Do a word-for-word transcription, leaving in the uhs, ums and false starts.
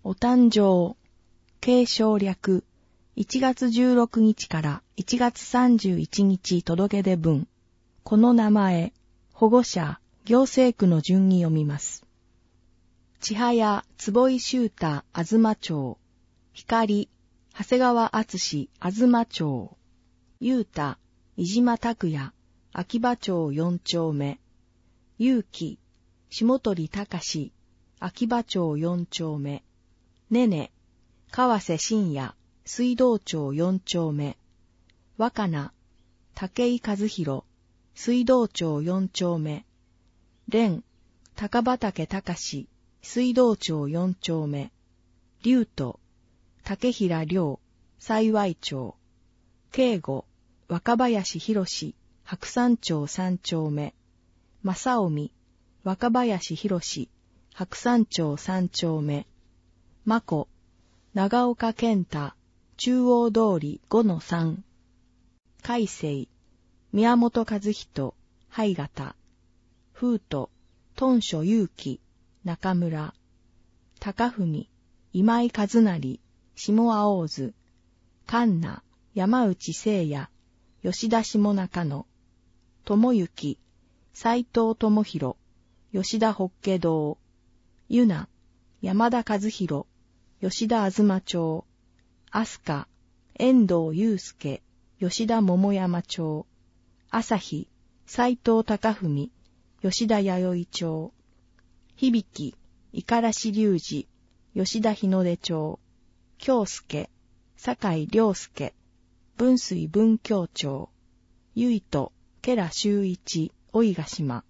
お誕生、継承略、いちがつじゅうろくにちからいちがつさんじゅういちにち届け出分、この名前、保護者、行政区の順に読みます。千早、坪井修太、東町、光、長谷川敦、東町、雄太、飯島拓也、秋葉町よんちょうめ、勇気、下鳥隆、秋葉町よんちょうめ、ねね、川瀬信也、水道町よんちょうめ、若菜、武井和弘、水道町よんちょうめ、蓮、高畑隆、水道町よんちょうめ、龍斗、竹平良、幸町、慶吾、若林博、白山町さんちょうめ、正臣、若林博、白山町さんちょうめ、真子、長岡健太、中央通り ごのさん、海星、宮本和人、灰形、風斗、豚所祐樹、中村、高文、今井和成、下青津、環奈、山内聖也、吉田下中野、智之、斎藤智弘、吉田法華堂、ゆな、山田和弘、吉田東町、飛鳥、遠藤祐介、吉田桃山町、朝日、斎藤貴文、吉田弥生町、響、五十嵐隆二、吉田日の出町、京介、酒井良介、文水文教町、結糸、慶良修一、老ヶ島、